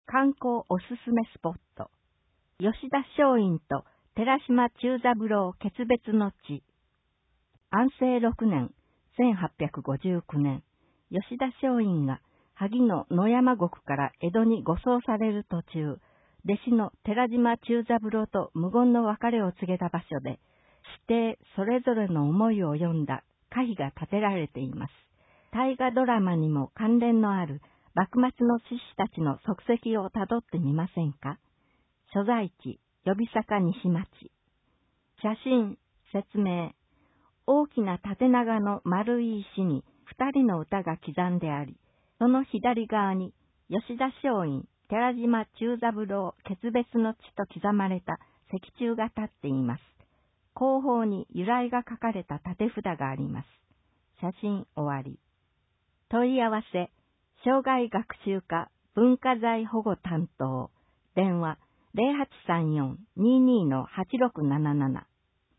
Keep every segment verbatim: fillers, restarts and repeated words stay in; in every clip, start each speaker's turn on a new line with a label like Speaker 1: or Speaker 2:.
Speaker 1: 観光おすすめスポット。吉田松陰と寺島忠三郎決別の地。安政ろくねん、せんはっぴゃくごじゅうきゅうねん、吉田松陰が萩の野山国から江戸に護送される途中、弟子の寺島忠三郎と無言の別れを告げた場所で、指定それぞれの思いを読んだ歌碑が建てられています。大河ドラマにも関連のある幕末の志士たちの足跡をたどってみませんか。所在地、呼坂西町。写真、説明。大きな縦長の丸い石に二人の歌が刻んであり、その左側に吉田松陰、寺島忠三郎決別の地と刻まれた石柱が立っています。後方に由来が書かれた立て札があります。写真終わり。問い合わせ、障害学習課文化財保護担当。電話ゼロはちさんよん にーにー はちろくなななな。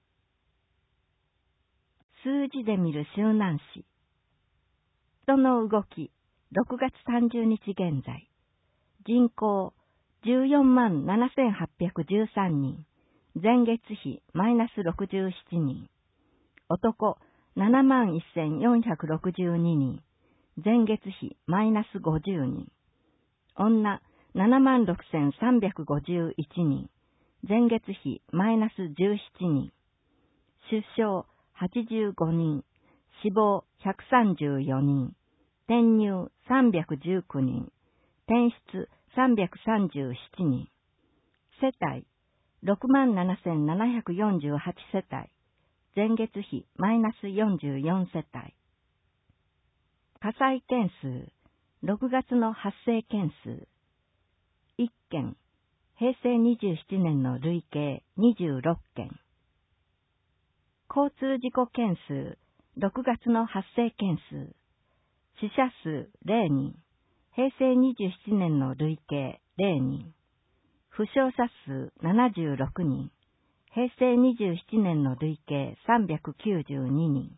Speaker 1: 数字で見る周南市。人の動き、ろくがつさんじゅうにち現在。人口じゅうよんまんななせんはっぴゃくじゅうさんにん。前月比マイナスろくじゅうななにん。男ななまんせんよんひゃくろくじゅうににん。前月比マイナスごじゅうにん。女ななまんろくせんさんびゃくごじゅういちにん。前月比マイナスじゅうななにん。出生はちじゅうごにん。死亡ひゃくさんじゅうよにん。転入さんびゃくじゅうきゅうにん。転出さんびゃくさんじゅうななにん。世帯ろくまんななせんななひゃくよんじゅうはち世帯。前月比マイナスよんじゅうよん世帯。火災件数、ろくがつの発生件数。いっけん、へいせいにじゅうななねんの累計にじゅうろっけん。交通事故件数、ろくがつの発生件数。死者数ゼロにん、へいせいにじゅうななねんの累計ゼロにん。負傷者数ななじゅうろくにん、へいせいにじゅうななねんの累計さんびゃくきゅうじゅうににん。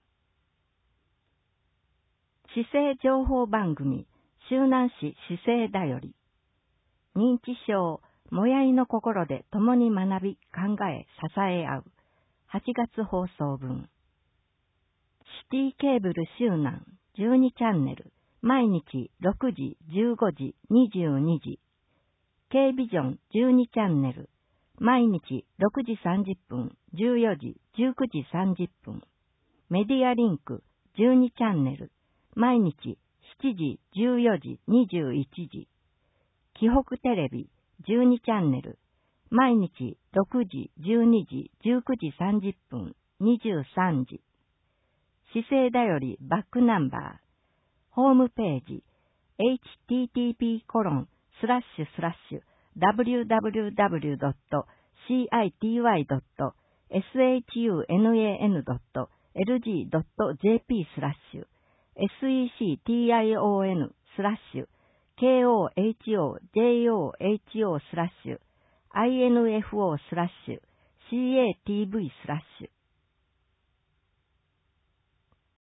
Speaker 1: 市政情報番組、周南市市政だより。認知症、もやいの心で共に学び、考え、支え合う。はちがつ放送分。シティケーブル周南じゅうにチャンネル、毎日ろくじ、じゅうごじ、にじゅうにじ。K ビジョンじゅうにチャンネル、毎日ろくじさんじゅっぷん、じゅうよじ、じゅうくじさんじゅっぷん。メディアリンクじゅうにチャンネル、毎日しちじ、じゅうよじ、にじゅういちじ。紀北テレビじゅうにチャンネル、毎日ろくじ、じゅうにじ、じゅうくじさんじゅっぷん、にじゅうさんじ。市政だよりバックナンバー。ホームページ エイチティーティーピーコロンスラッシュスラッシュダブリューダブリューダブリュードットシーアイティーワイドットエスエイチユーエヌエーエヌドットエルジードットジェーピー スラッシュ エスイーシーティーアイオーエヌ スラッシュ ケーオーエイチオージェイオーエイチオー スラッシュ アイエヌエフオー スラッシュ シーエーティーブイ スラッシュ